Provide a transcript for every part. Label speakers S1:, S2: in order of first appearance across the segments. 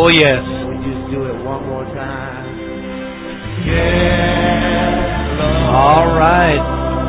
S1: Oh, yes.
S2: Can we just do it one more time? Yeah, Lord.
S1: All right.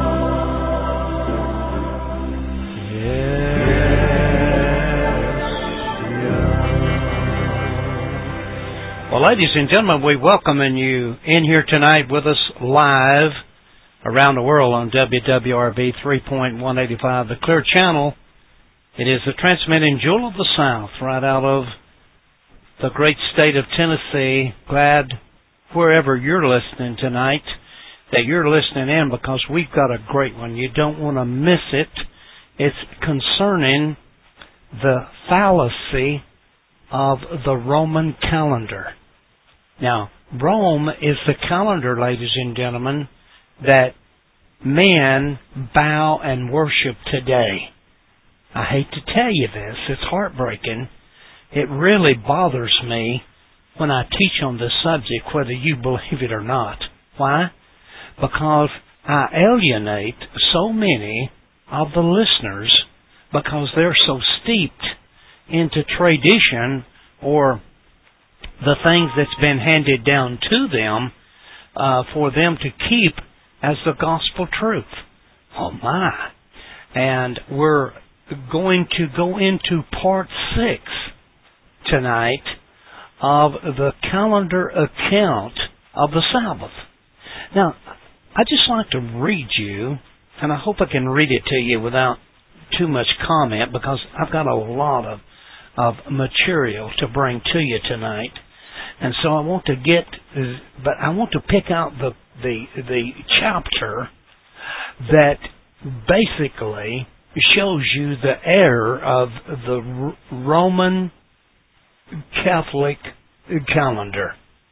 S1: Well, ladies and gentlemen, we welcome you in here tonight with us live around the world on WWRV 3.185, the Clear Channel. It is the transmitting jewel of the South, right out of the great state of Tennessee. Glad wherever you're listening tonight that you're listening in, because we've got a great one. You don't want to miss it. It's concerning the fallacy of the Roman calendar. Now, Rome is the calendar, ladies and gentlemen, that men bow and worship today. I hate to tell you this. It's heartbreaking. It really bothers me when I teach on this subject, whether you believe it or not. Why? Because I alienate so many of the listeners because they're so steeped into tradition or the things that's been handed down to them for them to keep as the gospel truth. Oh my. And we're going to go into part 6 tonight of the calendar account of the Sabbath. Now, I'd just like to read you, and I hope I can read it to you without too much comment, because I've got a lot of material to bring to you tonight. And so I want to pick out the chapter that basically shows you the error of the Roman Catholic calendar.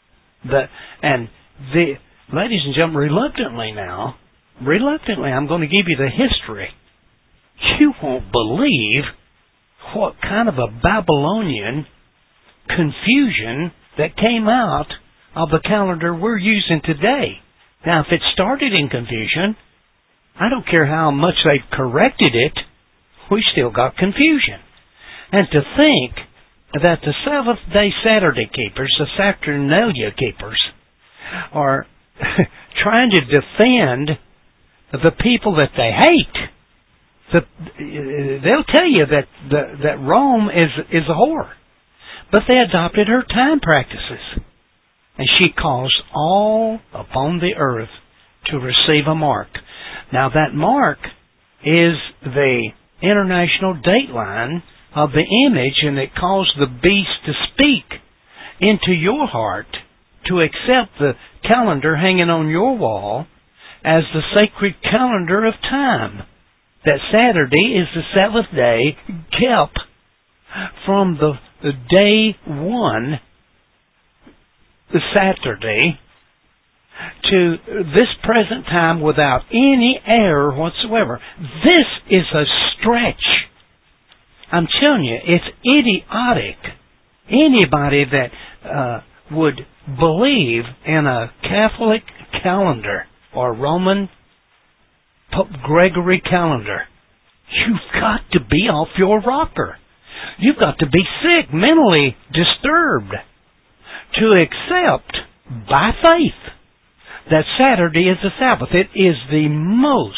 S1: Ladies and gentlemen, reluctantly, I'm going to give you the history. You won't believe what kind of a Babylonian confusion that came out of the calendar we're using today. Now, if it started in confusion, I don't care how much they've corrected it, we still got confusion. And to think that the Seventh-day Saturday keepers, the Saturnalia keepers, are trying to defend the people that they hate. They'll tell you that Rome is a whore. But they adopted her time practices. And she caused all upon the earth to receive a mark. Now that mark is the international dateline of the image, and it caused the beast to speak into your heart to accept the calendar hanging on your wall as the sacred calendar of time. That Saturday is the seventh day kept from the day one, the Saturday, to this present time without any error whatsoever. This is a stretch. I'm telling you, it's idiotic. Anybody that would believe in a Catholic calendar or Roman Pope Gregory calendar, you've got to be off your rocker. You've got to be sick, mentally disturbed, to accept by faith that Saturday is the Sabbath. It is the most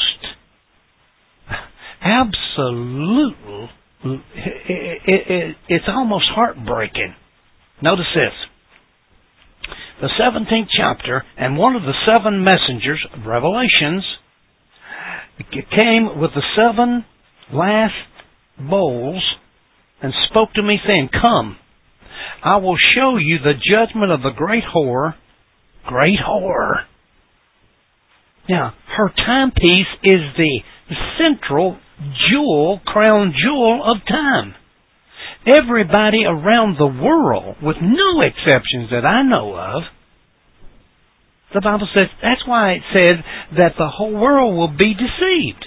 S1: absolute, it's almost heartbreaking. Notice this. The 17th chapter, and one of the 7 messengers of Revelations came with the 7 last bowls and spoke to me, saying, "Come, I will show you the judgment of the great whore." Great whore. Now, her timepiece is the central jewel, crown jewel of time. Everybody around the world, with no exceptions that I know of, the Bible says, that's why it said that the whole world will be deceived.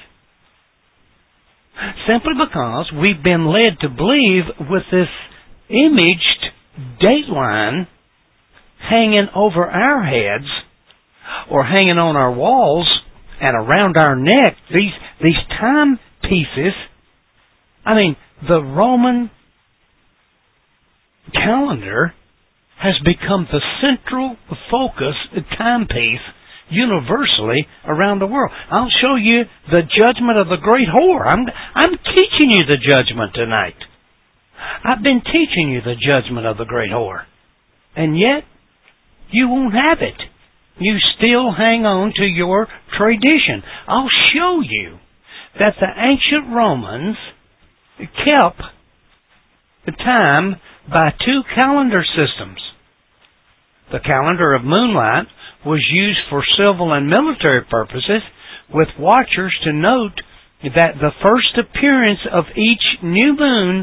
S1: Simply because we've been led to believe with this imaged dateline hanging over our heads or hanging on our walls and around our neck, these timepieces. I mean, the Roman calendar has become the central focus timepiece universally around the world. I'll show you the judgment of the great whore. I'm teaching you the judgment tonight. I've been teaching you the judgment of the great whore. And yet, you won't have it. You still hang on to your tradition. I'll show you that the ancient Romans kept the time by two calendar systems. The calendar of moonlight was used for civil and military purposes, with watchers to note that the first appearance of each new moon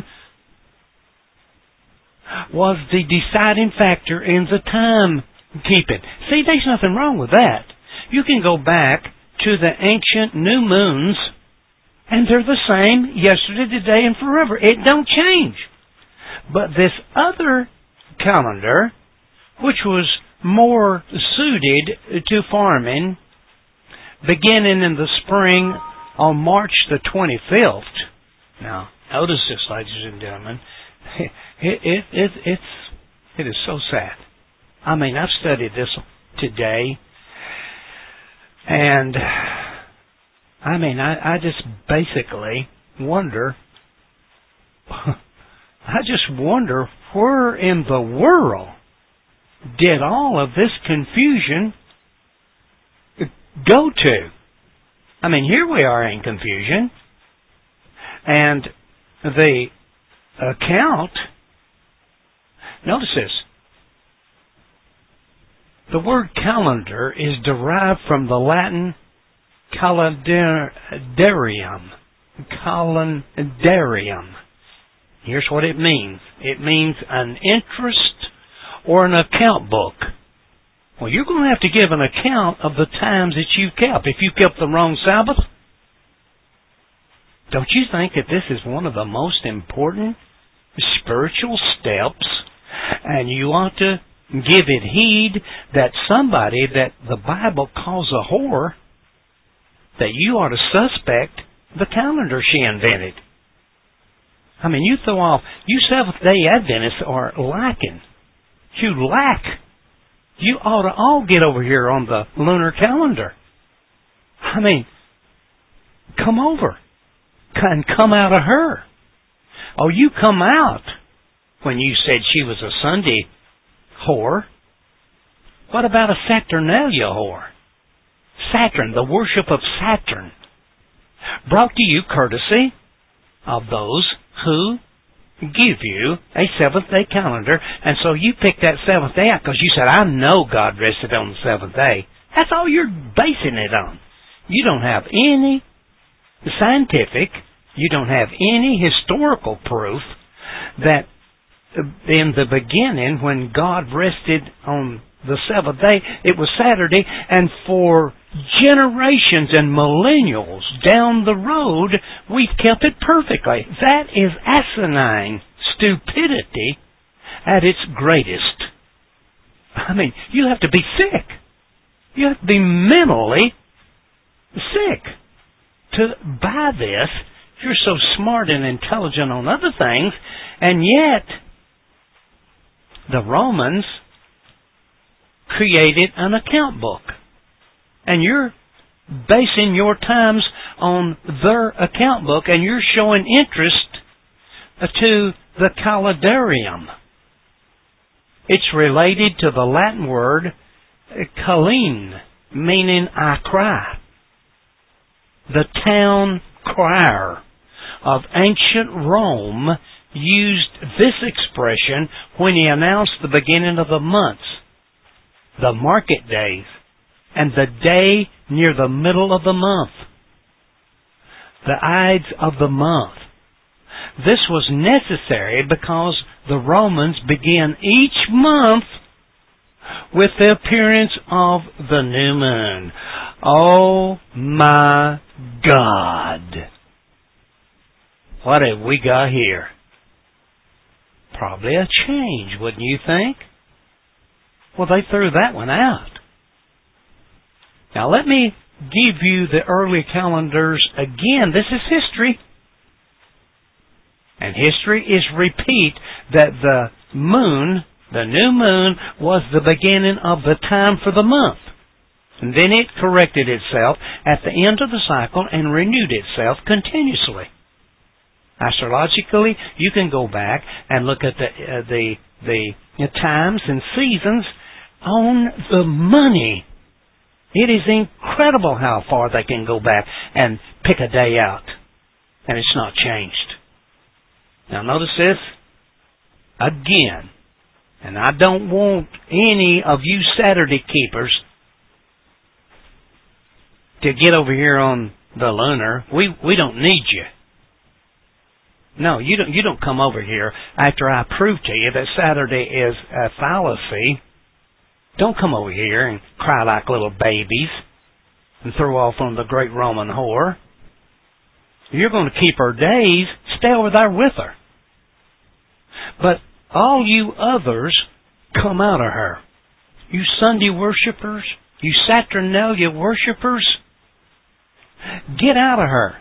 S1: was the deciding factor in the timekeeping. See, there's nothing wrong with that. You can go back to the ancient new moons, and they're the same yesterday, today, and forever. It don't change. But this other calendar, which was more suited to farming, beginning in the spring on March the 25th. Now, notice this, ladies and gentlemen. It is so sad. I mean, I've studied this today, and I mean, I just basically wonder, I just wonder where in the world did all of this confusion go to? I mean, here we are in confusion, and the account, notice this, the word calendar is derived from the Latin calendarium. Calendarium. Here's what it means. It means an interest or an account book. Well, you're going to have to give an account of the times that you've kept. If you kept the wrong Sabbath, don't you think that this is one of the most important spiritual steps? And you ought to give it heed that somebody that the Bible calls a whore, that you ought to suspect the calendar she invented. I mean, you throw off, you Seventh-day Adventists are lacking. You lack. You ought to all get over here on the lunar calendar. I mean, come over and come out of her. Oh, you come out when you said she was a Sunday whore. What about a Saturnalia whore? Saturn, the worship of Saturn, brought to you courtesy of those who give you a seventh-day calendar, and so you picked that seventh day out because you said, I know God rested on the seventh day. That's all you're basing it on. You don't have any scientific, you don't have any historical proof that in the beginning, when God rested on the seventh day, it was Saturday, and for generations and millennials down the road, we've kept it perfectly. That is asinine stupidity at its greatest. I mean, you have to be sick. You have to be mentally sick to buy this. You're so smart and intelligent on other things, and yet the Romans created an account book. And you're basing your times on their account book, and you're showing interest to the calendarium. It's related to the Latin word Colleen, meaning I cry. The town crier of ancient Rome used this expression when he announced the beginning of the months, the market days, and the day near the middle of the month, the Ides of the month. This was necessary because the Romans began each month with the appearance of the new moon. Oh my God! What have we got here? Probably a change, wouldn't you think? Well, they threw that one out. Now let me give you the early calendars again. This is history. And history is repeat that the moon The new moon was the beginning of the time for the month. And then it corrected itself at the end of the cycle and renewed itself continuously. Astrologically, you can go back and look at the times and seasons on the money. It is incredible how far they can go back and pick a day out. And it's not changed. Now notice this again. And I don't want any of you Saturday keepers to get over here on the lunar. We don't need you. No, you don't come over here after I prove to you that Saturday is a fallacy. Don't come over here and cry like little babies and throw off on the great Roman whore. If you're going to keep her days, stay over there with her. But all you others, come out of her. You Sunday worshipers, you Saturnalia worshipers, get out of her.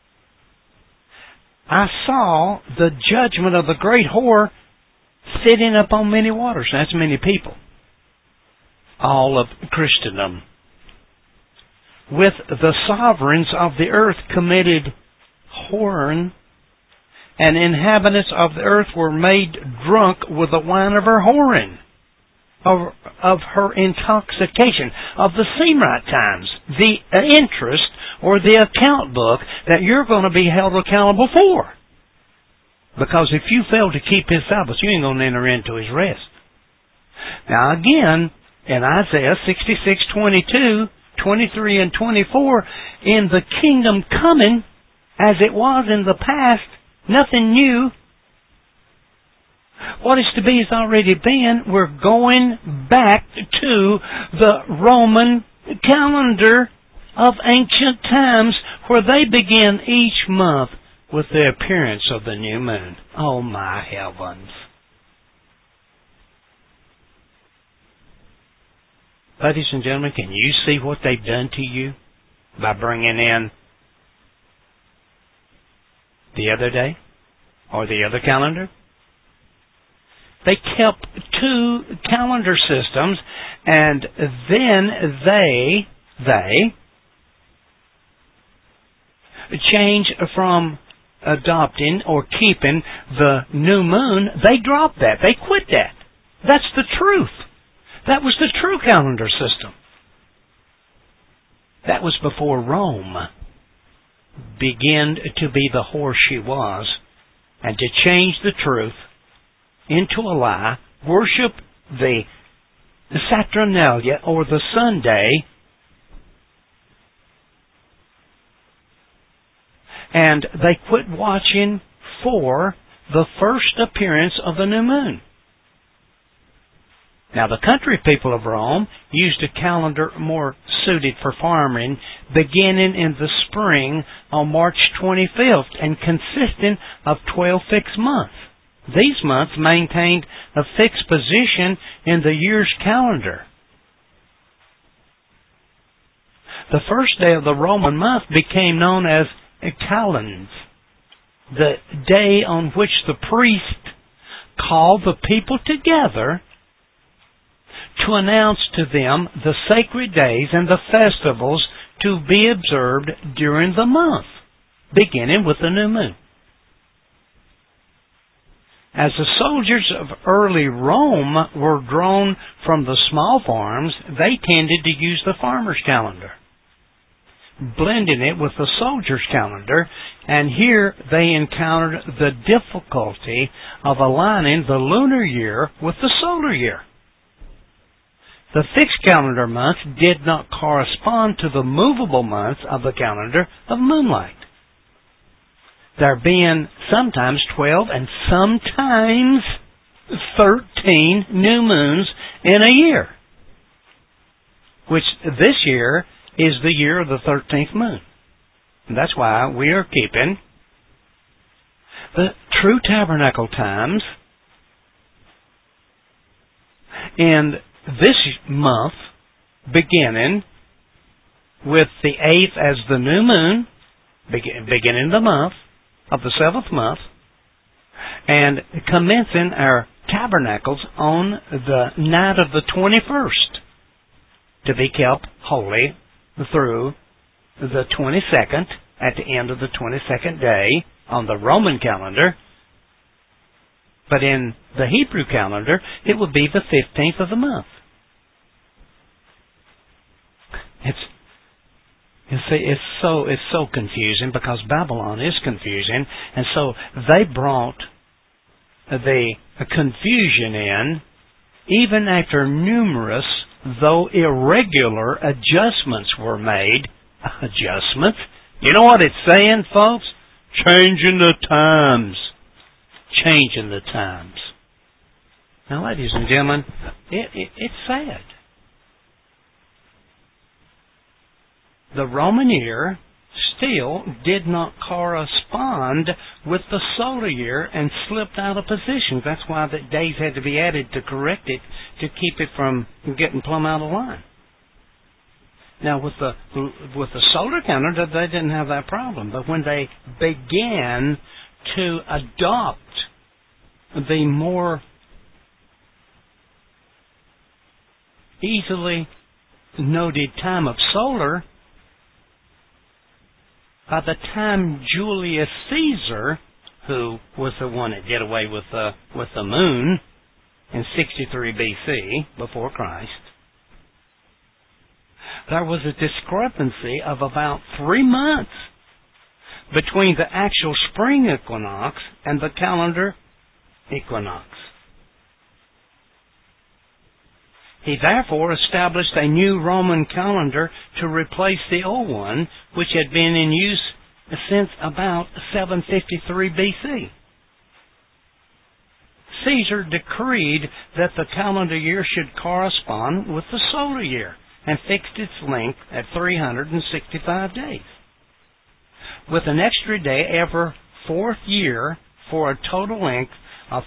S1: I saw the judgment of the great whore sitting upon many waters. That's many people. All of Christendom. With the sovereigns of the earth committed whoring, and inhabitants of the earth were made drunk with the wine of her whoring, of her intoxication, of the Semite times, the interest or the account book that you're going to be held accountable for. Because if you fail to keep His Sabbath, you ain't going to enter into His rest. Now again, in Isaiah 66:22, 23 and 24, in the kingdom coming, as it was in the past, nothing new. What is to be has already been. We're going back to the Roman calendar of ancient times, where they begin each month with the appearance of the new moon. Oh my heavens. Ladies and gentlemen, can you see what they've done to you by bringing in the other day or the other calendar? They kept two calendar systems, and then they change from adopting or keeping the new moon. They dropped that. They quit that. That's the truth. That was the true calendar system. That was before Rome began to be the whore she was, and to change the truth into a lie, worship the Saturnalia or the Sunday, and they quit watching for the first appearance of the new moon. Now, the country people of Rome used a calendar more suited for farming, beginning in the spring on March 25th and consisting of 12 fixed months. These months maintained a fixed position in the year's calendar. The first day of the Roman month became known as Calends, the day on which the priest called the people together to announce to them the sacred days and the festivals to be observed during the month, beginning with the new moon. As the soldiers of early Rome were drawn from the small farms, they tended to use the farmer's calendar, blending it with the soldier's calendar, and here they encountered the difficulty of aligning the lunar year with the solar year. The fixed calendar months did not correspond to the movable months of the calendar of moonlight, there being sometimes 12 and sometimes 13 new moons in a year, which this year is the year of the 13th moon. And that's why we are keeping the true tabernacle times in this month, beginning with the 8th as the new moon, beginning the month of the 7th month, and commencing our tabernacles on the night of the 21st to be kept holy through the 22nd, at the end of the 22nd day on the Roman calendar. But in the Hebrew calendar, it would be the 15th of the month. It's so confusing because Babylon is confusing, and so they brought the confusion in even after numerous, though irregular, adjustments were made. Adjustments? You know what it's saying, folks? Changing the times. Changing the times. Now, ladies and gentlemen, it's sad. The Roman year still did not correspond with the solar year and slipped out of position. That's why the days had to be added to correct it, to keep it from getting plumb out of line. Now, with the solar calendar, they didn't have that problem. But when they began to adopt the more easily noted time of solar, by the time Julius Caesar, who was the one that did away with the moon in 63 BC, before Christ, there was a discrepancy of about 3 months between the actual spring equinox and the calendar equinox. He therefore established a new Roman calendar to replace the old one, which had been in use since about 753 BC. Caesar decreed that the calendar year should correspond with the solar year and fixed its length at 365 days, with an extra day every fourth year for a total length of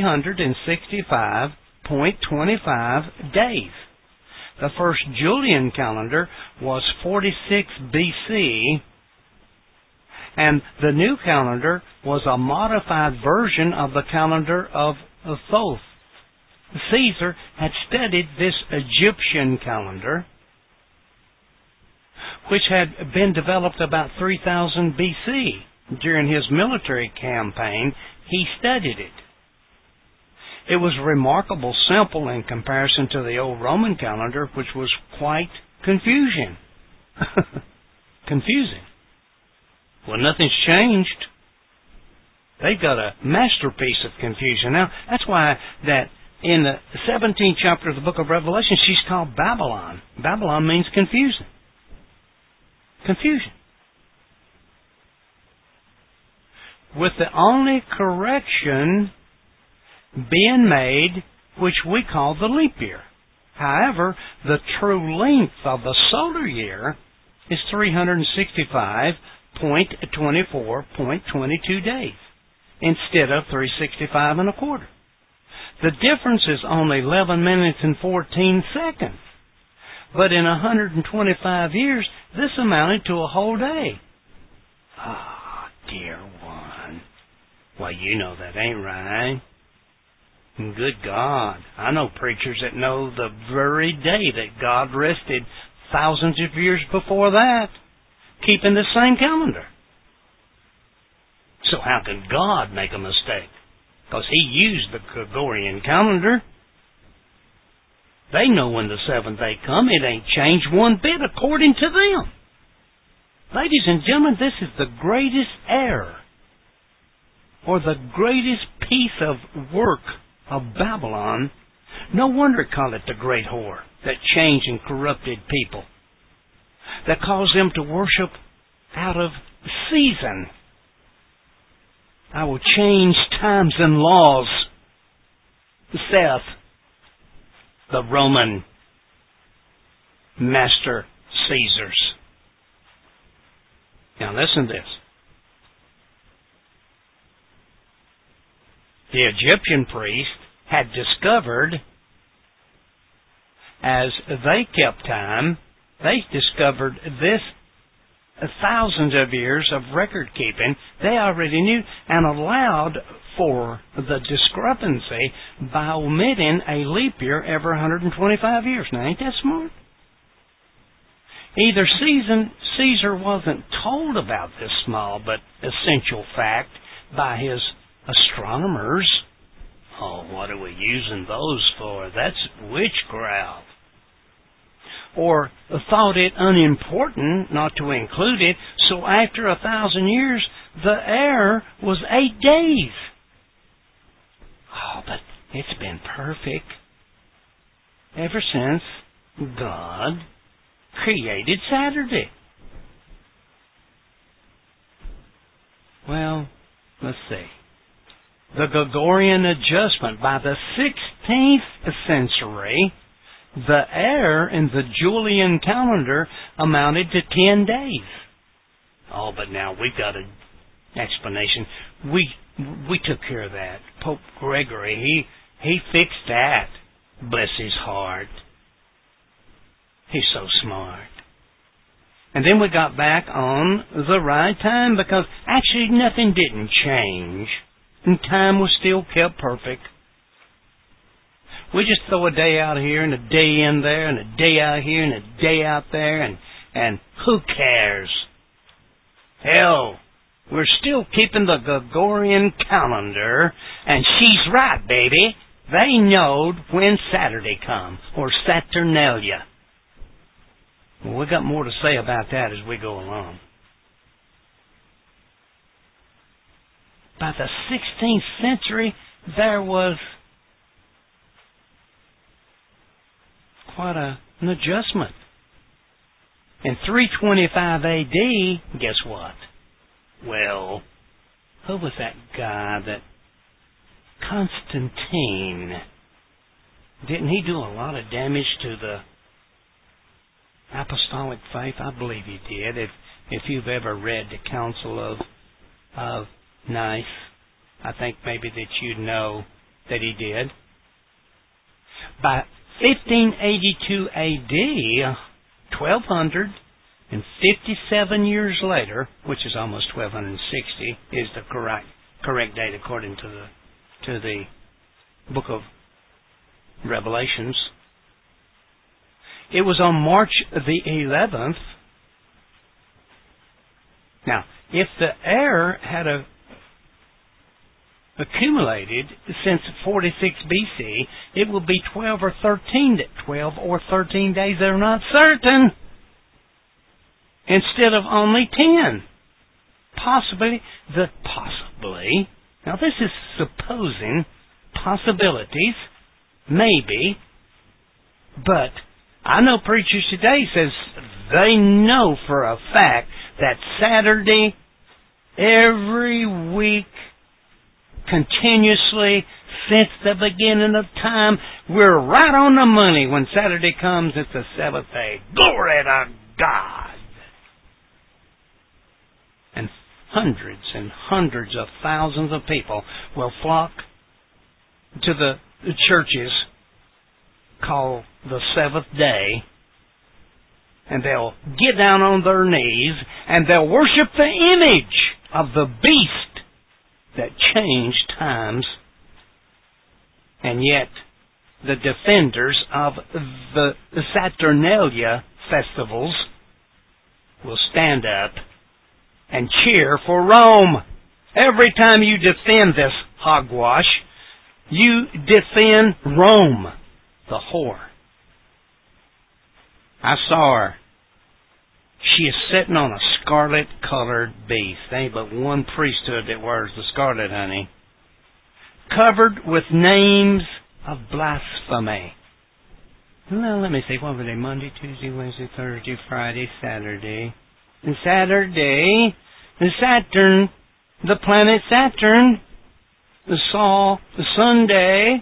S1: 365.25 days. The first Julian calendar was 46 BC, and the new calendar was a modified version of the calendar of Thoth. Caesar had studied this Egyptian calendar, which had been developed about 3000 BC. During his military campaign, he studied it. It was remarkably simple in comparison to the old Roman calendar, which was quite confusing. Confusing. Well, nothing's changed. They've got a masterpiece of confusion. Now, that's why that in the 17th chapter of the book of Revelation, she's called Babylon. Babylon means confusing. Confusion. With the only correction being made, which we call the leap year. However, the true length of the solar year is 365.24.22 days instead of 365 and a quarter. The difference is only 11 minutes and 14 seconds. But in 125 years, this amounted to a whole day. Ah, dear one. Well, you know that ain't right. Good God. I know preachers that know the very day that God rested thousands of years before that, keeping the same calendar. So how can God make a mistake? Because He used the Gregorian calendar. They know when the seventh day come. It ain't changed one bit according to them. Ladies and gentlemen, this is the greatest error, or the greatest piece of work of Babylon. No wonder it called it the great whore that changed and corrupted people, that caused them to worship out of season. I will change times and laws, saith the Roman master Caesars. Now listen to this. The Egyptian priest had discovered, as they kept time, they discovered this thousands of years of record keeping, they already knew and allowed for the discrepancy by omitting a leap year every 125 years. Now, ain't that smart? Either Caesar wasn't told about this small but essential fact by his astronomers. Oh, what are we using those for? That's witchcraft. Or thought it unimportant not to include it, so after 1,000 years, the error was 8 days. Oh, but it's been perfect ever since God created Saturday. Well, let's see. The Gregorian adjustment. By the 16th century, the error in the Julian calendar amounted to 10 days. Oh, but now we've got an explanation. We took care of that. Pope Gregory, he fixed that. Bless his heart. He's so smart. And then we got back on the right time because actually nothing didn't change. And time was still kept perfect. We just throw a day out here and a day in there and a day out here and a day out there and who cares? Hell, we're still keeping the Gregorian calendar, and she's right, baby. They know when Saturday comes, or Saturnalia. Well, we got more to say about that as we go along. By the 16th century, there was quite an adjustment. In 325 AD, guess what? Well, who was that guy that Constantine? Didn't he do a lot of damage to the apostolic faith? I believe he did. If you've ever read the Council of Nice, I think maybe that you know that he did. By 1582 AD, 1257 years later, which is almost 1260, is the correct date according to the book of Revelations. It was on March the 11th. Now, if the error had accumulated since 46 BC, it will be 12 or 13 days. They're not certain. Instead of only 10. Possibly. Now this is supposing possibilities. Maybe. But I know preachers today says they know for a fact that Saturday every week continuously since the beginning of time, we're right on the money. When Saturday comes, it's the seventh day. Glory to God! And hundreds of thousands of people will flock to the churches called the seventh day, and they'll get down on their knees and they'll worship the image of the beast that changed times. And yet, the defenders of the Saturnalia festivals will stand up and cheer for Rome. Every time you defend this hogwash, you defend Rome, the whore. I saw her. She is sitting on a scarlet-colored beast. There ain't but one priesthood that wears the scarlet, honey. Covered with names of blasphemy. Well, let me see. What were they? Monday, Tuesday, Wednesday, Thursday, Friday, Saturday. And Saturday, the Saturn, the planet Saturn, the Sunday.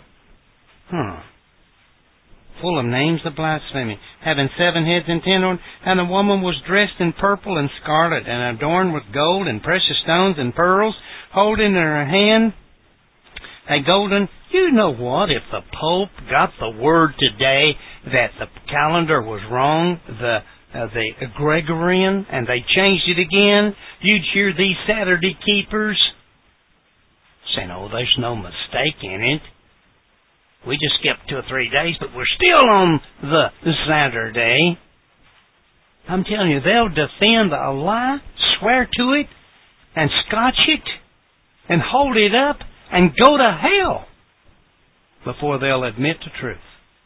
S1: Full of names of blasphemy, having 7 heads and 10 horns, and the woman was dressed in purple and scarlet, and adorned with gold and precious stones and pearls, holding in her hand a golden... You know what? If the Pope got the word today that the calendar was wrong, the the Gregorian, and they changed it again, you'd hear these Saturday keepers saying, oh, there's no mistake in it. We just skipped 2 or 3 days, but we're still on the Saturday. I'm telling you, they'll defend a lie, swear to it, and scotch it, and hold it up, and go to hell before they'll admit the truth.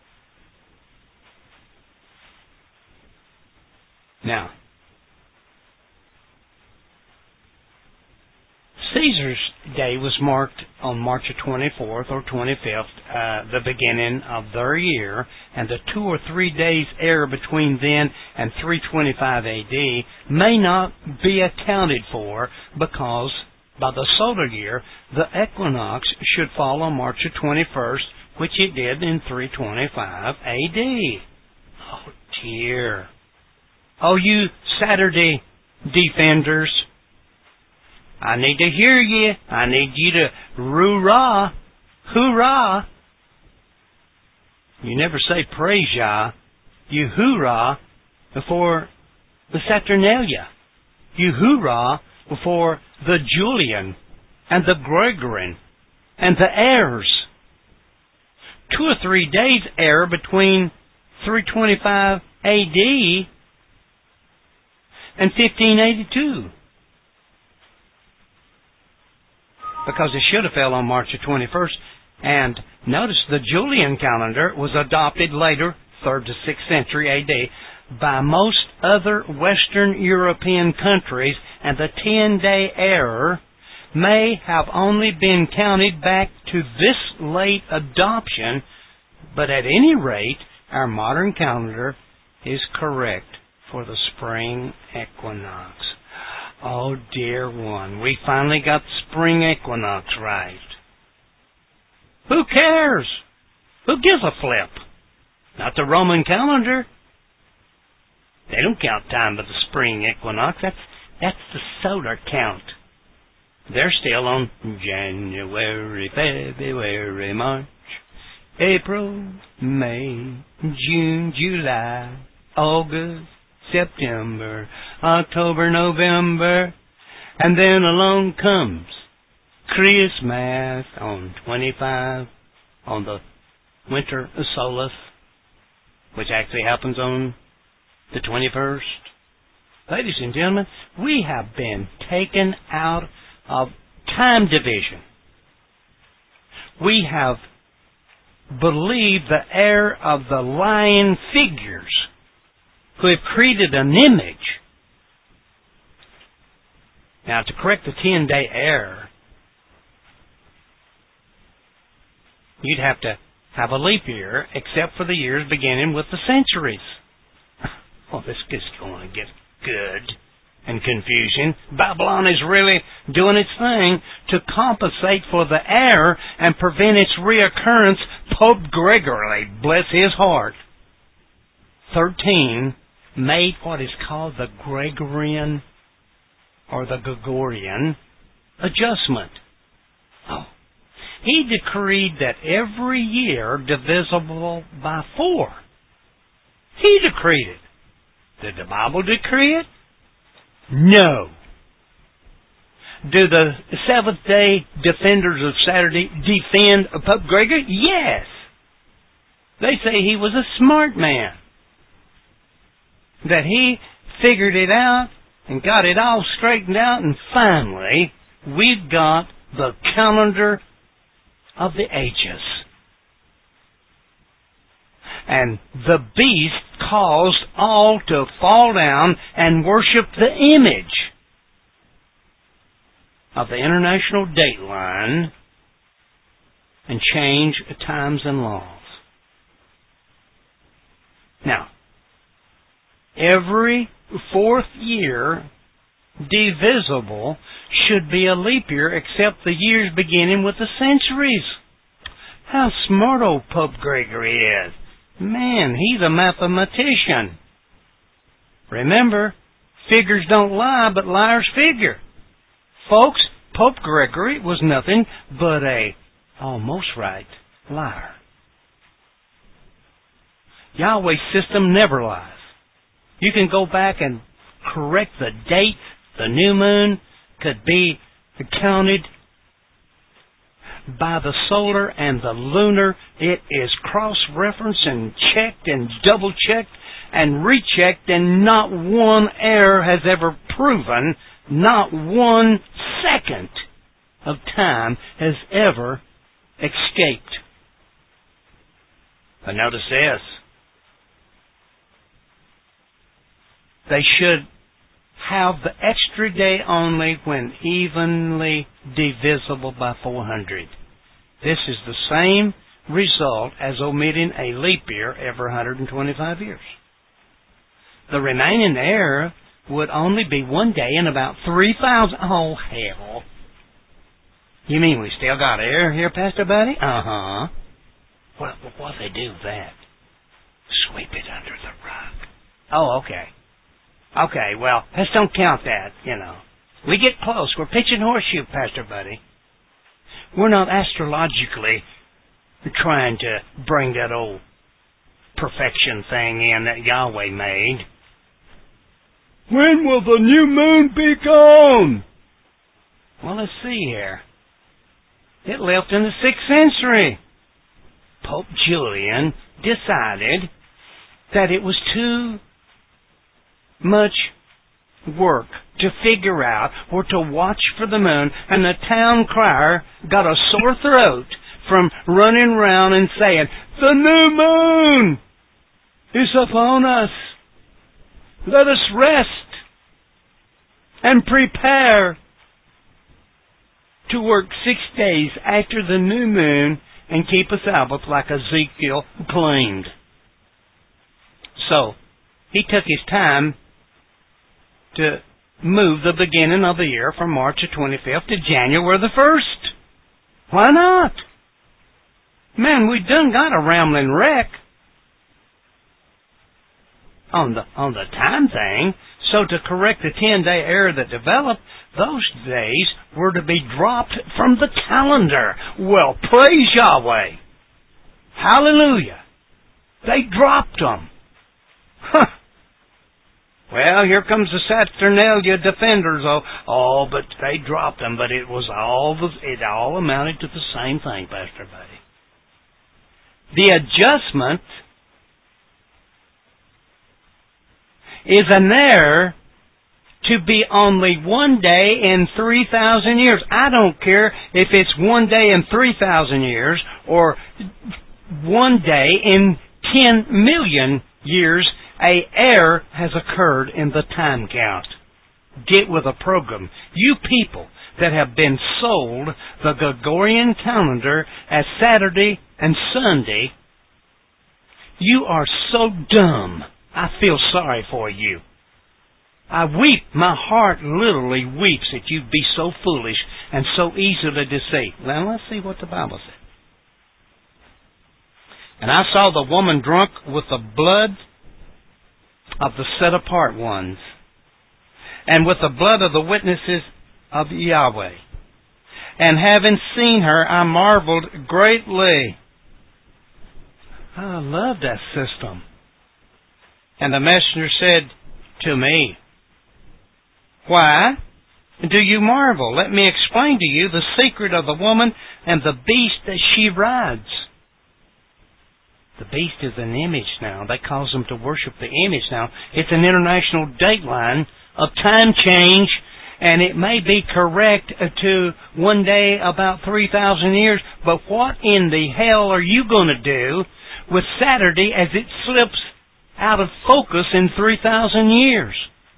S1: Now, Caesar's Day was marked on March 24th or 25th, the beginning of their year, and the 2 or 3 days error between then and 325 AD may not be accounted for because by the solar year, the equinox should fall on March 21st, which it did in 325 AD. Oh dear. Oh, you Saturday defenders, I need to hear you. I need you to hoorah, hoorah. You never say praise Yah. You hoorah before the Saturnalia. You hoorah before the Julian and the Gregorian and the heirs. 2 or 3 days error between 325 AD and 1582. Because it should have fell on March 21st. And notice the Julian calendar was adopted later, 3rd to 6th century AD, by most other Western European countries, and the 10-day error may have only been counted back to this late adoption, but at any rate, our modern calendar is correct for the spring equinox. Oh, dear one, we finally got the spring equinox right. Who cares? Who gives a flip? Not the Roman calendar. They don't count time by the spring equinox. That's the solar count. They're still on January, February, March, April, May, June, July, August, September, October, November, and then along comes Christmas on 25, on the winter solstice, which actually happens on the 21st. Ladies and gentlemen, we have been taken out of time division. We have believed the error of the lying figures who have created an image. Now, to correct the 10-day error, you'd have to have a leap year, except for the years beginning with the centuries. Well, this is going to get good and confusion. Babylon is really doing its thing to compensate for the error and prevent its reoccurrence. Pope Gregory, bless his heart, 13, made what is called the Gregorian or the Gregorian adjustment. Oh. He decreed that every year divisible by 4. He decreed it. Did the Bible decree it? No. Do the Seventh-day defenders of Saturday defend Pope Gregory? Yes. They say he was a smart man. That he figured it out and got it all straightened out, and finally we've got the calendar of the ages. And the beast caused all to fall down and worship the image of the international date line and change times and laws. Now, every 4th year divisible should be a leap year except the years beginning with the centuries. How smart old Pope Gregory is. Man, he's a mathematician. Remember, figures don't lie, but liars figure. Folks, Pope Gregory was nothing but a almost right liar. Yahweh's system never lies. You can go back and correct the date. The new moon could be counted by the solar and the lunar. It is cross-referenced and checked and double-checked and rechecked, and not one error has ever proven, not 1 second of time has ever escaped. But notice this. They should have the extra day only when evenly divisible by 400. This is the same result as omitting a leap year every 125 years. The remaining error would only be 1 day in about 3,000. Oh, hell. You mean we still got error here, Pastor Buddy? Uh-huh. What if they do that? Sweep it under the rug. Oh, okay. Okay, well, let's don't count that, you know. We get close. We're pitching horseshoe, Pastor Buddy. We're not astrologically trying to bring that old perfection thing in that Yahweh made. When will the new moon be gone? Well, let's see here. It left in the 6th century. Pope Julian decided that it was too much work to figure out or to watch for the moon, and the town crier got a sore throat from running around and saying, "The new moon is upon us. Let us rest and prepare to work 6 days after the new moon and keep a Sabbath like Ezekiel claimed." So, he took his time to move the beginning of the year from March the 25th to January the 1st. Why not? Man, we done got a rambling wreck on the time thing. So to correct the 10-day error that developed, those days were to be dropped from the calendar. Well, praise Yahweh. Hallelujah. They dropped them. Huh. Well, here comes the Saturnalia defenders. Oh, but they dropped them. But it all amounted to the same thing, Pastor Buddy. The adjustment is an error to be only 1 day in 3,000 years. I don't care if it's 1 day in 3,000 years or 1 day in 10 million years. An error has occurred in the time count. Get with a program. You people that have been sold the Gregorian calendar as Saturday and Sunday, you are so dumb. I feel sorry for you. I weep. My heart literally weeps that you be so foolish and so easily deceived. Now let's see what the Bible says. "And I saw the woman drunk with the blood of the set-apart ones, and with the blood of the witnesses of Yahweh. And having seen her, I marveled greatly." I love that system. "And the messenger said to me, Why do you marvel? Let me explain to you the secret of the woman and the beast that she rides." The beast is an image now. They cause them to worship the image now. It's an international dateline of time change, and it may be correct to 1 day about 3,000 years, but what in the hell are you going to do with Saturday as it slips out of focus in 3,000 years?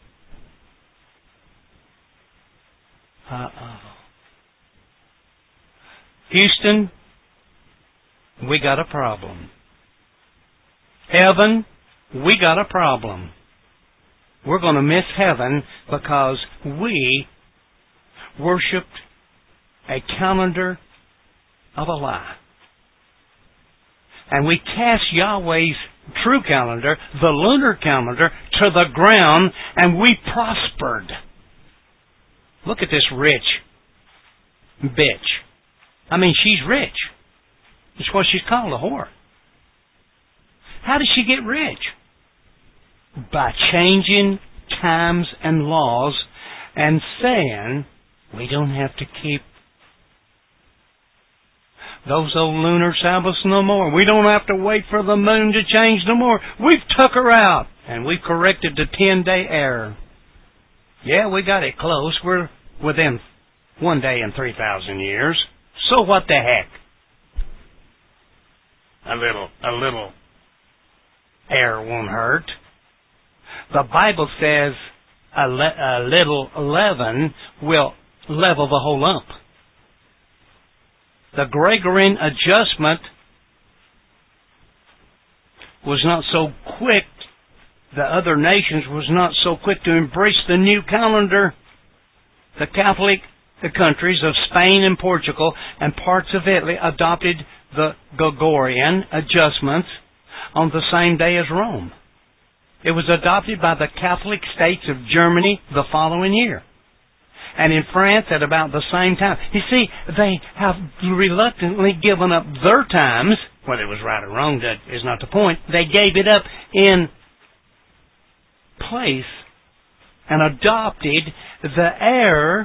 S1: Houston, we got a problem. Heaven, we got a problem. We're going to miss heaven because we worshipped a calendar of a lie. And we cast Yahweh's true calendar, the lunar calendar, to the ground, and we prospered. Look at this rich bitch. I mean, she's rich. That's why she's called a whore. How did she get rich? by changing times and laws and saying we don't have to keep those old lunar Sabbaths no more. We don't have to wait for the moon to change no more. We've took her out and we've corrected the 10-day error. Yeah, we got it close. We're within 1 day in 3,000 years. So what the heck? A little error won't hurt. The Bible says a little leaven will level the whole lump. The Gregorian adjustment was not so quick. The other nations was not so quick to embrace the new calendar. The Catholic countries of Spain and Portugal and parts of Italy adopted the Gregorian adjustments on the same day as Rome. It was adopted by the Catholic states of Germany the following year. And in France at about the same time. You see, they have reluctantly given up their times. Whether it was right or wrong, that is not the point. They gave it up in place and adopted the error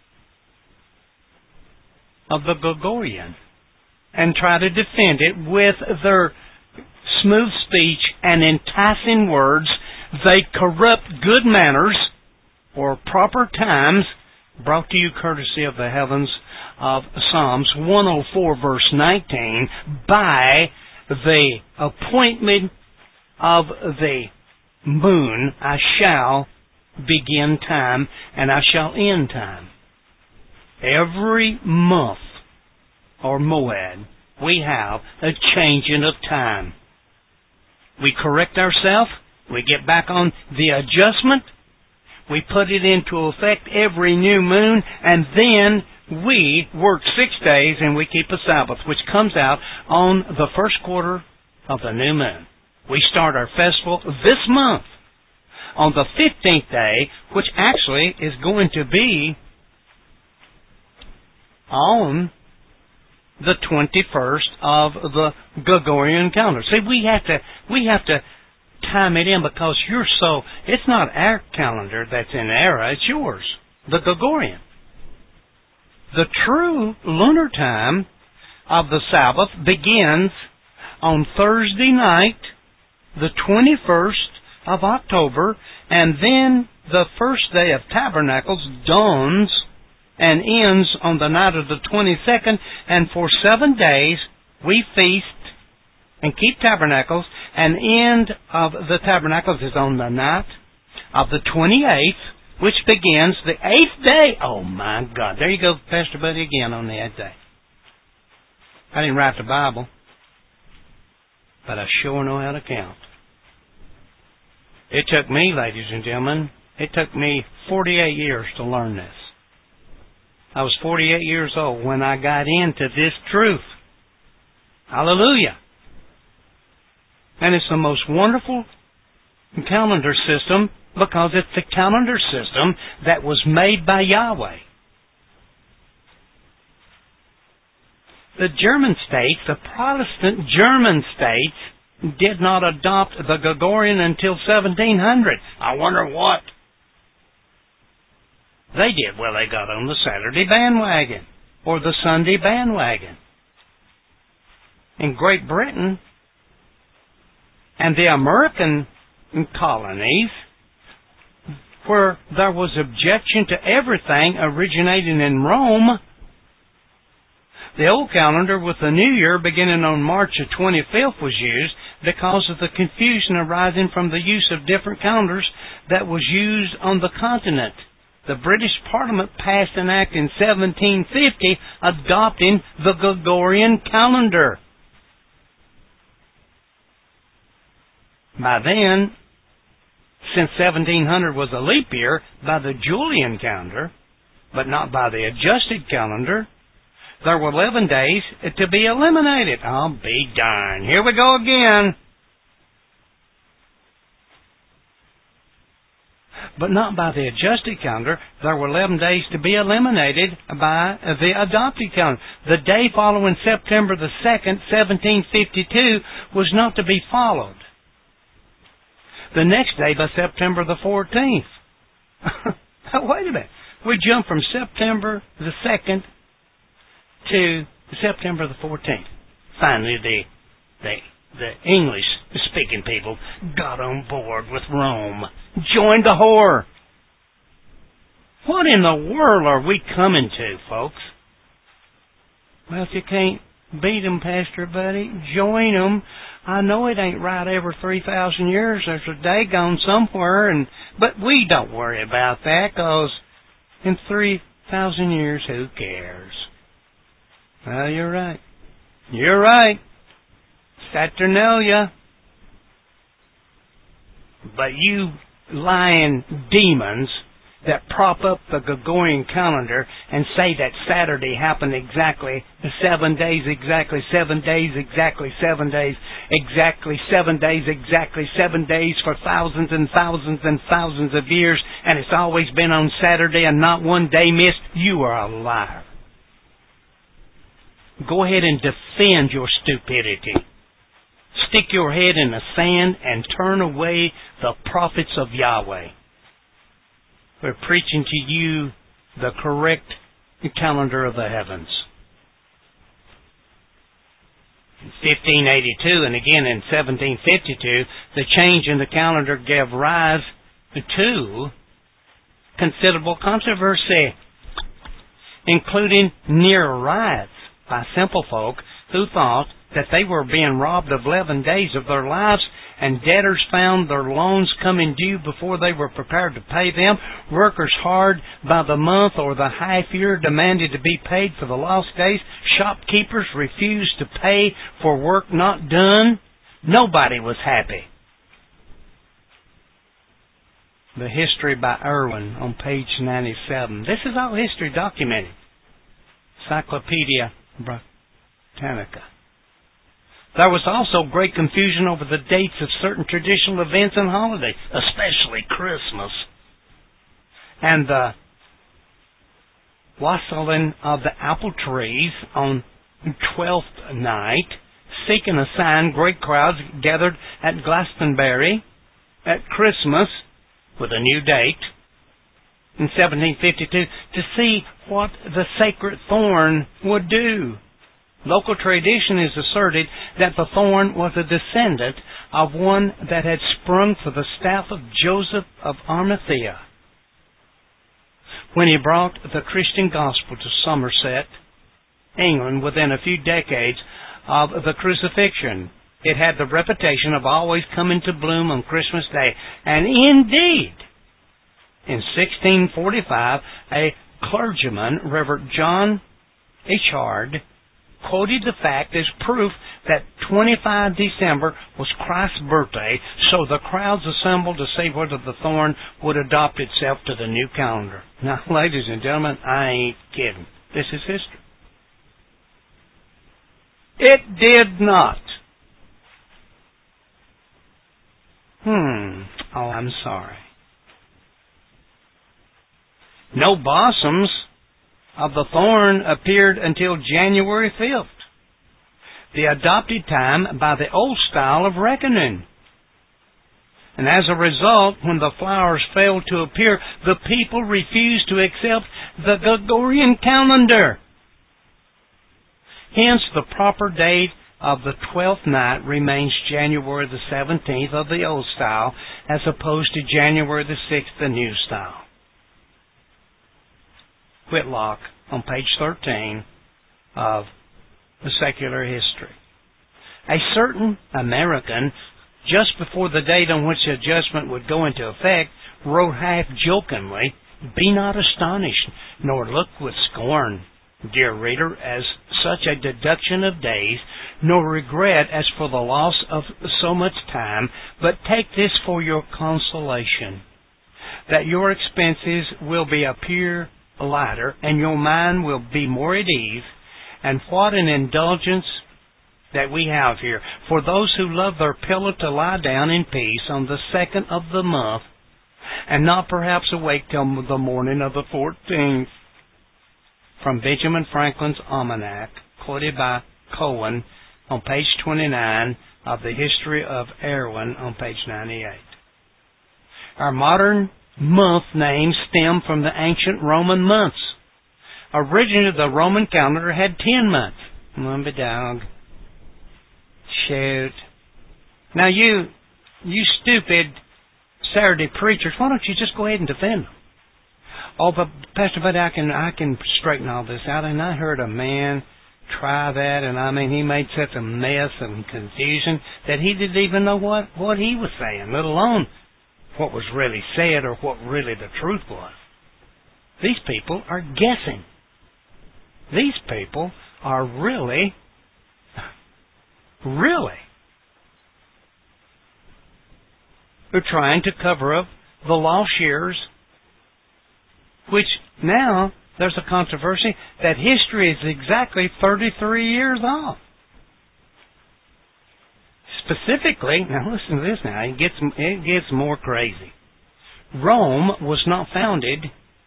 S1: of the Gregorian and try to defend it with their smooth speech and enticing words. They corrupt good manners or proper times, brought to you courtesy of the heavens of Psalms 104 verse 19, by the appointment of the moon I shall begin time and I shall end time. Every month or moed we have a changing of time. We correct ourselves, we get back on the adjustment, we put it into effect every new moon, and then we work 6 days and we keep a Sabbath, which comes out on the first quarter of the new moon. We start our festival this month on the 15th day, which actually is going to be on the 21st of the Gregorian calendar. See, we have to time it in because it's not our calendar that's in error, it's yours, the Gregorian. The true lunar time of the Sabbath begins on Thursday night, the 21st of October, and then the first day of Tabernacles dawns and ends on the night of the 22nd, and for 7 days we feast and keep tabernacles, and end of the tabernacles is on the night of the 28th, which begins the 8th day. Oh my God, there you go, Pastor Buddy again on the 8th day. I didn't write the Bible, but I sure know how to count. It took me, ladies and gentlemen, 48 years to learn this. I was 48 years old when I got into this truth. Hallelujah. And it's the most wonderful calendar system because it's the calendar system that was made by Yahweh. The German states, the Protestant German states, did not adopt the Gregorian until 1700. I wonder what they did. Well, they got on the Saturday bandwagon or the Sunday bandwagon. In Great Britain and the American colonies, where there was objection to everything originating in Rome, the old calendar with the new year beginning on March the 25th was used because of the confusion arising from the use of different calendars that was used on the continent. The British Parliament passed an act in 1750 adopting the Gregorian calendar. By then, since 1700 was a leap year, by the Julian calendar, but not by the adjusted calendar, there were 11 days to be eliminated. I'll be darned. Here we go again. But not by the adjusted calendar. There were 11 days to be eliminated by the adopted calendar. The day following September the 2nd, 1752, was not to be followed. the next day by September the 14th. Now, wait a minute. We jump from September the 2nd to September the 14th. Finally, the English-speaking people got on board with Rome, joined the whore. What in the world are we coming to, folks? Well, if you can't beat 'em, Pastor Buddy, join 'em. I know it ain't right every 3,000 years. There's a day gone somewhere, but we don't worry about that, because in 3,000 years, who cares? Well, you're right. You're right. Saturnalia. But you lying demons that prop up the Gregorian calendar and say that Saturday happened exactly 7 days, exactly 7 days, exactly 7 days, exactly 7 days, exactly 7 days for thousands and thousands and thousands of years, and it's always been on Saturday and not one day missed, you are a liar. Go ahead and defend your stupidity. Stick your head in the sand and turn away the prophets of Yahweh. We're preaching to you the correct calendar of the heavens. In 1582 and again in 1752, the change in the calendar gave rise to considerable controversy, including near riots by simple folk who thought that they were being robbed of 11 days of their lives, and debtors found their loans coming due before they were prepared to pay them. Workers hard by the month or the half year demanded to be paid for the lost days. Shopkeepers refused to pay for work not done. Nobody was happy. The History by Irwin on page 97. This is all history documented. Encyclopedia Britannica. There was also great confusion over the dates of certain traditional events and holidays, especially Christmas. And the wassailing of the apple trees on 12th night, seeking a sign, great crowds gathered at Glastonbury at Christmas with a new date in 1752 to see what the sacred thorn would do. Local tradition is asserted that the thorn was a descendant of one that had sprung from the staff of Joseph of Arimathea when he brought the Christian gospel to Somerset, England, within a few decades of the crucifixion. It had the reputation of always coming to bloom on Christmas Day. And indeed, in 1645, a clergyman, Reverend John Achard, quoted the fact as proof that 25 December was Christ's birthday, so the crowds assembled to see whether the thorn would adopt itself to the new calendar. Now, ladies and gentlemen, I ain't kidding. This is history. It did not. Oh, I'm sorry. No blossoms of the thorn appeared until January 5th, the adopted time by the old style of reckoning. And as a result, when the flowers failed to appear, the people refused to accept the Gregorian calendar. Hence, the proper date of the 12th night remains January the 17th of the old style, as opposed to January the 6th, the new style. Whitlock on page 13 of the Secular History. A certain American, just before the date on which the adjustment would go into effect, wrote half-jokingly, "Be not astonished, nor look with scorn, dear reader, as such a deduction of days, nor regret as for the loss of so much time, but take this for your consolation, that your expenses will appear lighter, and your mind will be more at ease. And what an indulgence that we have here for those who love their pillow to lie down in peace on the 2nd of the month, and not perhaps awake till the morning of the 14th. From Benjamin Franklin's Almanac, quoted by Cohen on page 29 of the History of Irwin on page 98. Our modern month names stem from the ancient Roman months. Originally, the Roman calendar had 10 months. Lumber dog. Shoot. Now, you stupid Saturday preachers, why don't you just go ahead and defend them? Oh, but Pastor Buddy, I can straighten all this out. And I heard a man try that, and I mean, he made such a mess and confusion that he didn't even know what he was saying, let alone what was really said or what really the truth was. These people are guessing. These people are really they're trying to cover up the lost years, which now there's a controversy that history is exactly 33 years off. Specifically, now listen to this now, it gets more crazy. Rome was not founded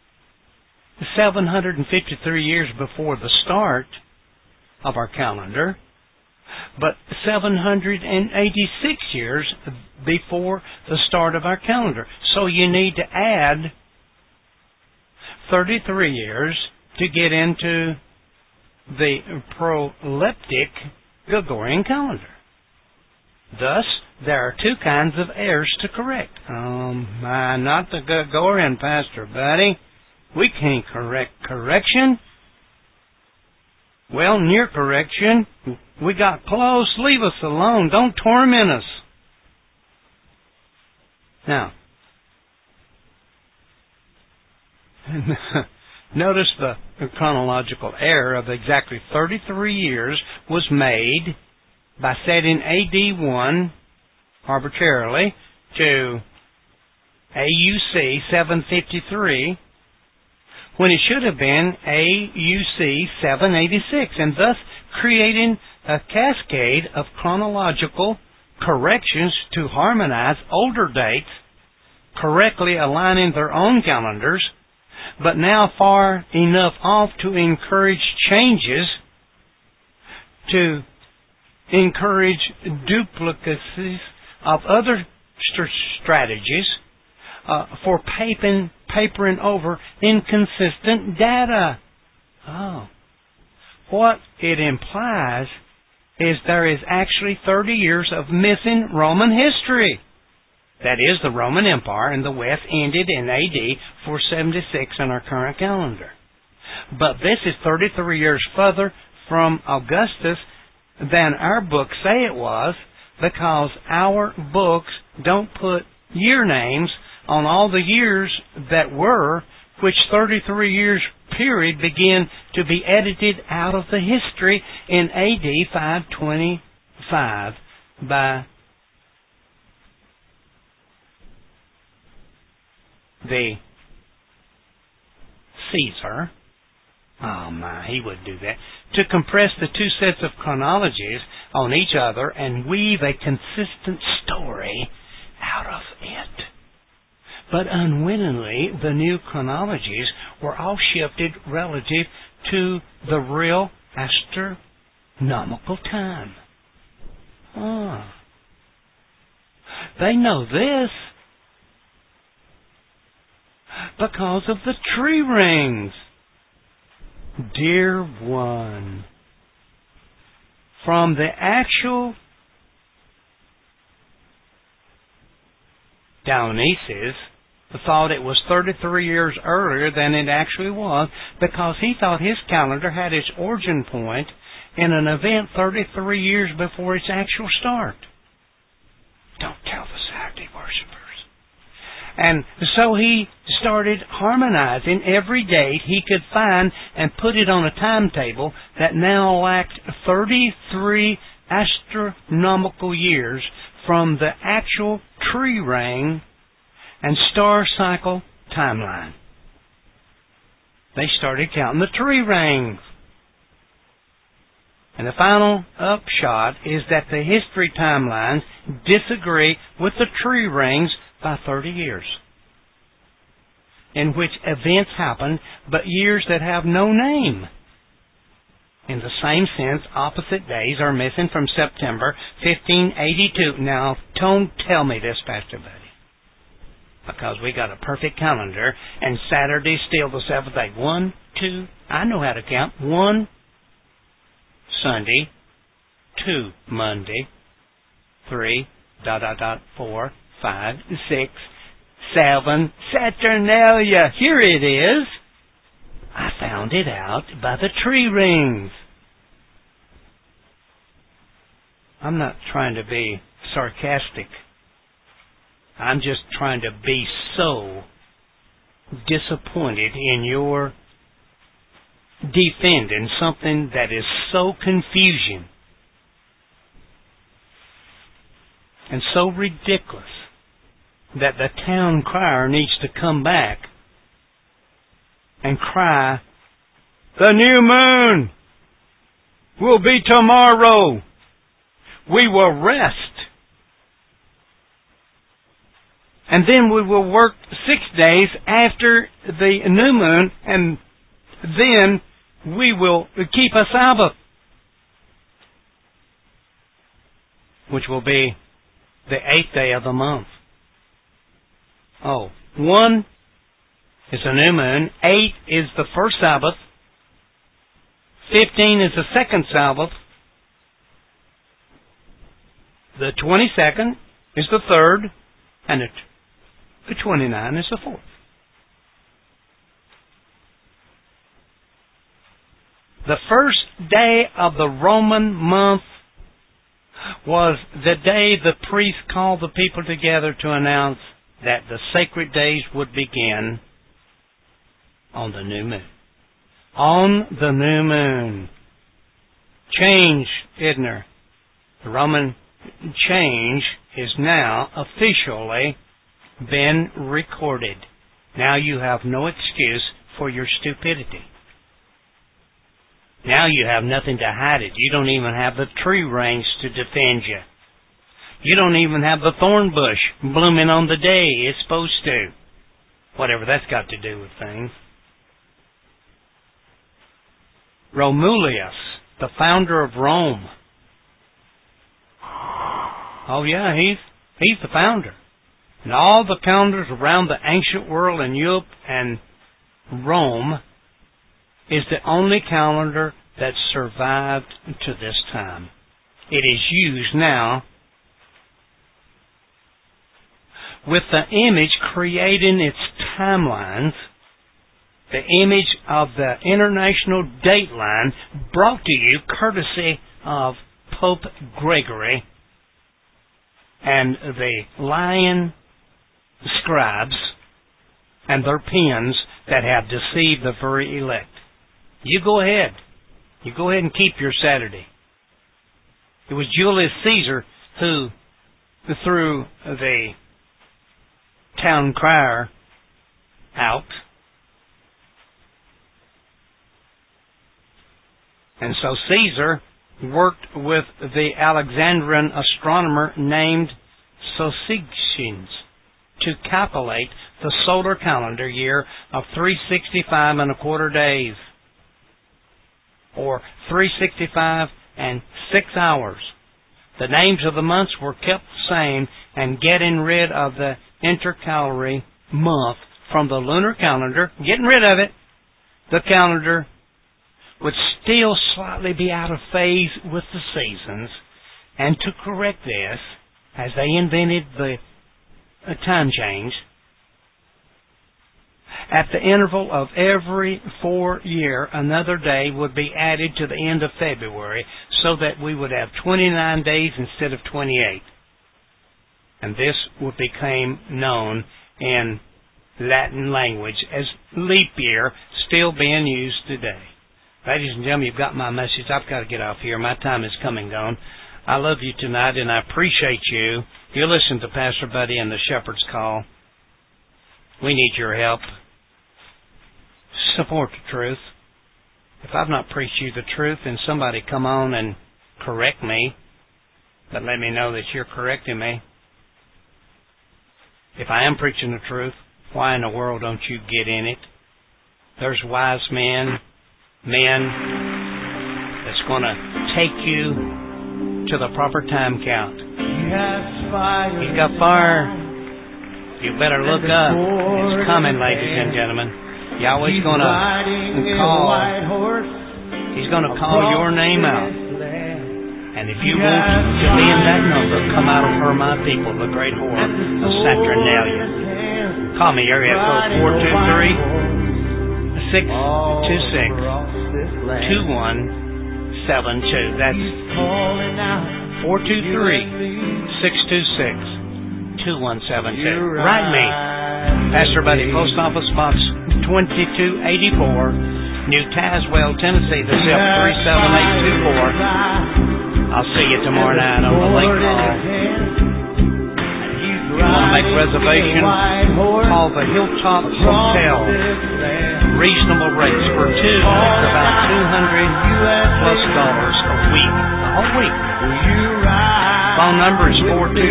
S1: 753 years before the start of our calendar, but 786 years before the start of our calendar. So you need to add 33 years to get into the proleptic Gregorian calendar. Thus, there are two kinds of errors to correct. Not the Gregorian, Pastor Buddy. We can't correct correction. Well, near correction. We got close. Leave us alone. Don't torment us. Now, notice the chronological error of exactly 33 years was made by setting AD 1 arbitrarily to AUC 753 when it should have been AUC 786, and thus creating a cascade of chronological corrections to harmonize older dates, correctly aligning their own calendars, but now far enough off to encourage changes, to encourage duplicacies of other strategies for papering over inconsistent data. What it implies is there is actually 30 years of missing Roman history. That is, the Roman Empire in the West ended in AD 476 on our current calendar. But this is 33 years further from Augustus than our books say it was, because our books don't put year names on all the years that were, which 33 years period began to be edited out of the history in AD 525 by the Caesar. Oh my, he would do that. To compress the two sets of chronologies on each other and weave a consistent story out of it. But unwittingly, the new chronologies were all shifted relative to the real astronomical time. They know this because of the tree rings. Dear one, from the actual Dionysius thought it was 33 years earlier than it actually was, because he thought his calendar had its origin point in an event 33 years before its actual start. Don't tell the Saturday worshipers. And so he started harmonizing every date he could find and put it on a timetable that now lacked 33 astronomical years from the actual tree ring and star cycle timeline. They started counting the tree rings. And the final upshot is that the history timelines disagree with the tree rings by 30 years, in which events happen, but years that have no name. In the same sense, opposite days are missing from September 1582. Now, don't tell me this, Pastor Buddy. because we got a perfect calendar, and Saturday's still the seventh day. 1, 2, I know how to count. 1, Sunday, 2, Monday, 3, 4, 5, 6, 7, Saturnalia. Here it is. I found it out by the tree rings. I'm not trying to be sarcastic. I'm just trying to be so disappointed in your defending something that is so confusing and so ridiculous that the town crier needs to come back and cry, "The new moon will be tomorrow. We will rest. And then we will work 6 days after the new moon, and then we will keep a Sabbath," which will be the 8th day of the month. 1 is a new moon, 8 is the first Sabbath, 15 is the second Sabbath, the 22nd is the third, and the 29th is the fourth. The first day of the Roman month was the day the priest called the people together to announce that the sacred days would begin on the new moon. On the new moon. Change, isn't there? The Roman change is now officially been recorded. Now you have no excuse for your stupidity. Now you have nothing to hide it. You don't even have the tree rings to defend you. You don't even have the thorn bush blooming on the day it's supposed to. Whatever that's got to do with things. Romulus, the founder of Rome. Oh yeah, he's the founder. And all the calendars around the ancient world in Europe and Rome is the only calendar that survived to this time. It is used now with the image creating its timelines, the image of the International Dateline brought to you courtesy of Pope Gregory and the lying scribes and their pens that have deceived the very elect. You go ahead. You go ahead and keep your Saturday. It was Julius Caesar who threw the town crier out. And so Caesar worked with the Alexandrian astronomer named Sosigenes to calculate the solar calendar year of 365 and a quarter days, or 365 and 6 hours. The names of the months were kept the same, and getting rid of the intercalary month from the lunar calendar, getting rid of it, the calendar would still slightly be out of phase with the seasons. And to correct this, as they invented the time change, at the interval of every 4 years, another day would be added to the end of February, so that we would have 29 days instead of 28. And this would become known in Latin language as leap year, still being used today. Ladies and gentlemen, you've got my message. I've got to get off here. My time is coming down. I love you tonight, and I appreciate you. You listen to Pastor Buddy and the Shepherd's Call. We need your help. Support the truth. If I've not preached you the truth, then somebody come on and correct me, but let me know that you're correcting me. If I am preaching the truth, why in the world don't you get in it? There's wise men that's going to take you to the proper time count. He's got fire You better look up. It's coming, ladies and gentlemen. Yahweh's going to call. He's going to call your name out. And if you want to be in that number, come out of her, my people, the great whore of Saturnalia. Call me, area code 423-626-2172. That's 423-626-2172. Write me. Pastor Buddy, Post Office Box 2284, New Tazewell, Tennessee, the zip 37824. I'll see you tomorrow night on the link call. You want to make reservations? Call the Hilltop Hotel. Reasonable rates for two. It's about $200+ a week. A whole week. Phone number is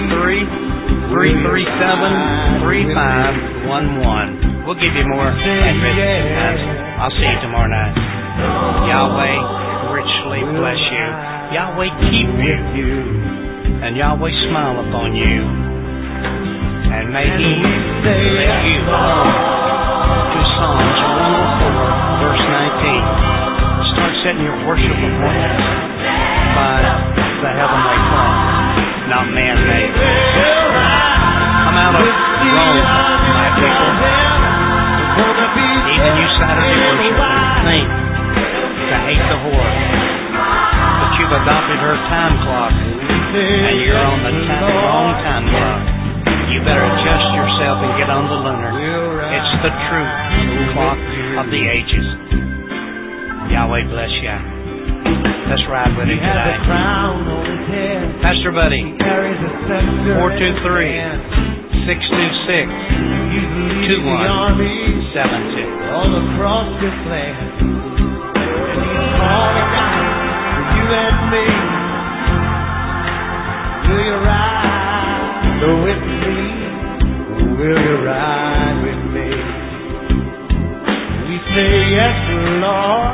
S1: 423-337-3511. We'll give you more addresses. I'll see you tomorrow night. Yahweh richly bless you. Yahweh keep you. And Yahweh smile upon you. And may He let you to Psalms 104, verse 19. Start setting your worship appointments by the heavenly clock, not man-made. Come out of Rome, my people. Even you Saturday worshipers think to hate the whore, but you've adopted her time clock, and you're on the wrong time clock. You better adjust yourself and get on the lunar. It's the true clock of the ages. Yahweh bless you. Let's ride with it today. Pastor Buddy, 423-626-2172.
S2: All across this land, and He's calling out for you and me. Will you ride with me? Will you ride with me? We say yes, Lord.